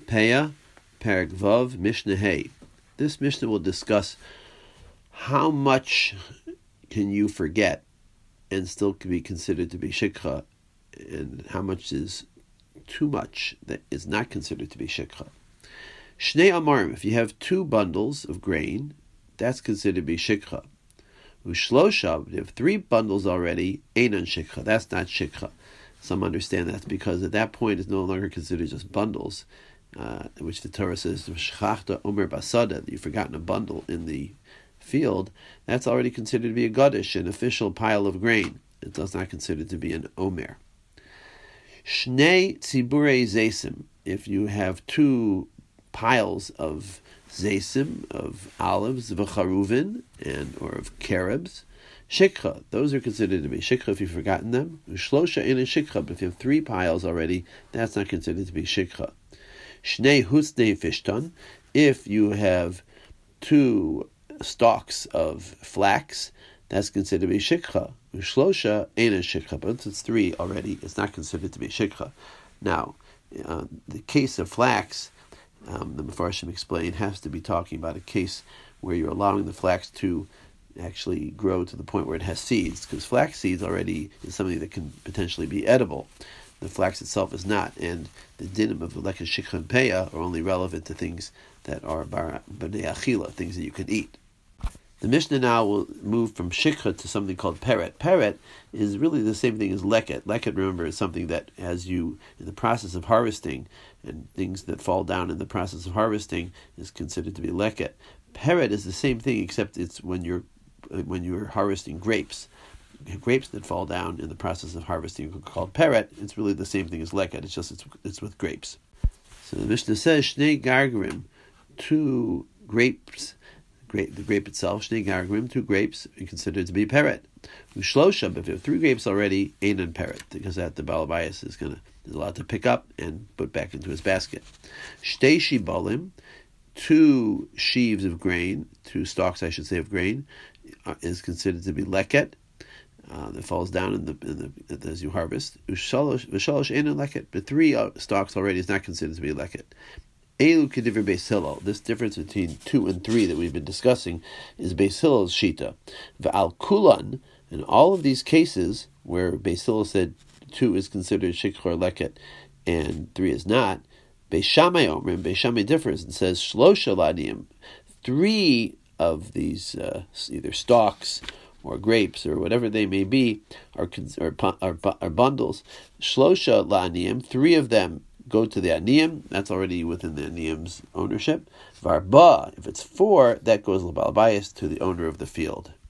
Peah, Perek Vav, Mishnah Hey. This Mishnah will discuss how much can you forget and still can be considered to be shikha, and how much is too much that is not considered to be shikha. Shnei amarim, if you have 2 bundles of grain, that's considered to be shikha. Ushlosha, if you have 3 bundles already, einan shikha, that's not shikha. Some understand that's because at that point it's no longer considered just bundles, which the Torah says, Shchachta Omer Basada, that you've forgotten a bundle in the field. That's already considered to be a gadish, an official pile of grain. It does not consider to be an omer. Shnei Tziburei Zaysim, if you have 2 piles of zaysim, of olives, v'charuvin, or of carobs, shikha, those are considered to be shikha if you've forgotten them. Shlosha in a shikha, but if you have 3 piles already, that's not considered to be shikha. Shnei husnei fishton, if you have 2 stalks of flax, that's considered to be shikha. Shlosha ain't a shikha, but once it's 3 already, it's not considered to be shikha. Now, the case of flax, the Mefarshim explain, has to be talking about a case where you're allowing the flax to actually grow to the point where it has seeds, because flax seeds already is something that can potentially be edible. The flax itself is not, and the dinim of Lekes Shikha and Peah are only relevant to things that are b'nei achila, things that you can eat. The Mishnah now will move from shikha to something called peret. Peret is really the same thing as leket. Leket, remember, is something that as you, in the process of harvesting, and things that fall down in the process of harvesting is considered to be leket. Peret is the same thing, except it's when you're harvesting grapes. Grapes that fall down in the process of harvesting are called peret. It's really the same thing as leket. It's just it's with grapes. So the Mishnah says shnei gargarim, 2 grapes. The grape itself, shnei gargarim, 2 grapes, are considered to be peret. Ushlosha, if you have 3 grapes already, einan peret, because that the balabayas is allowed to pick up and put back into his basket. Shtei shibolim, 2 sheaves of grain, 2 stalks, I should say, of grain, is considered to be leket, that falls down as you harvest. V'shalosh einan leket, but 3 stalks already is not considered to be leket. Elu kediver Beis Hillel. This difference between 2 and 3 that we've been discussing is Beis Hillel's shita. V'al kulan, in all of these cases where Beis Hillel said 2 is considered shikha or leket and 3 is not, Beis Shammai Omer, Beis Shammai differs and says shlosha ladiyim, 3 of these either stalks or grapes or whatever they may be are bundles. Shlosha la'aniyim, 3 of them go to the aniyim, that's already within the aniyim's ownership. Varba, if it's 4, that goes l'balbayis, to the owner of the field.